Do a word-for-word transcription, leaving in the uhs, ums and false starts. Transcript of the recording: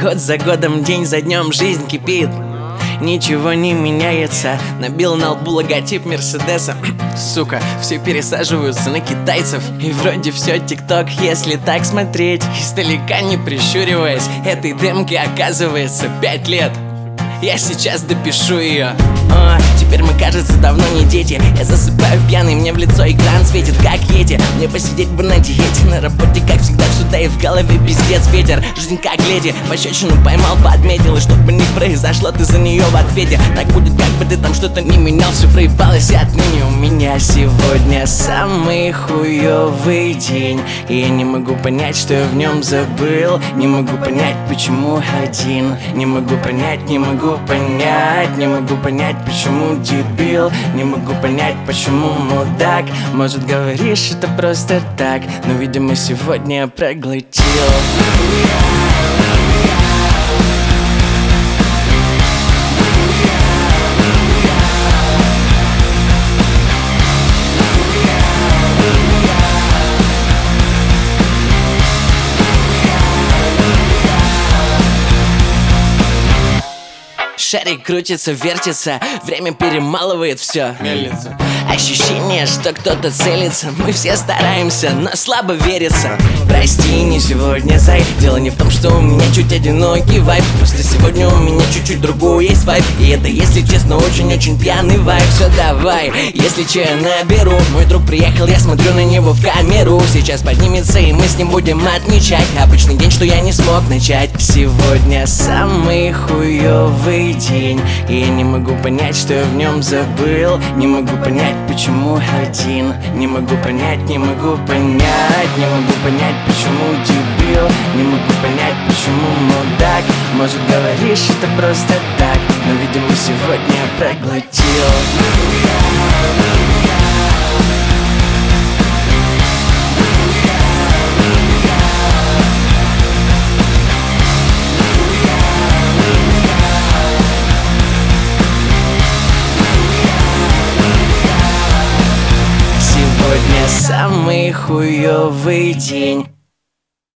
Год за годом, день за днем жизнь кипит, ничего не меняется. Набил на лбу логотип Мерседеса. Сука, все пересаживаются на китайцев. И вроде все тикток, если так смотреть, издалека не прищуриваясь. Этой демке оказывается пять лет. Я сейчас допишу ее. О, теперь мы, кажется, давно не дети. Я засыпаю пьяный, мне в лицо экран светит, как ети. Мне посидеть бы на диете, на работе, как всегда, сюда и в голове пиздец ветер. Жизнь как леди, пощечину поймал, подметил. И что бы ни произошло, ты за нее в ответе. Так будет, как бы ты там что-то не менял, все проебалось, и отныне у меня сегодня самый хуёвый день. И я не могу понять, что я в нем забыл. Не могу понять, почему один. Не могу понять, не могу понять, не могу понять, почему дебил. Не могу понять, почему мудак. Может, говоришь это просто так, но, видимо, сегодня я проглотил. Шарик крутится, вертится, время перемалывает все. Мельница. Ощущение, что кто-то целится. Мы все стараемся, но слабо верится. Прости, не сегодня, зай. Дело не в том, что у меня чуть одинокий вайб. Просто сегодня у меня чуть-чуть другой есть вайб. И это, если честно, очень-очень пьяный вайб. Все, давай, если че, я наберу. Мой друг приехал, я смотрю на него в камеру. Сейчас поднимется, и мы с ним будем отмечать обычный день, что я не смог начать. Сегодня самый хуёвый день. И я не могу понять, что я в нем забыл. Не могу понять, почему один. Не могу понять, не могу понять. Не могу понять, почему дебил. Не могу понять, почему мудак. Может, говоришь это просто так, но, видимо, сегодня я проглотил. Самый хуёвый день.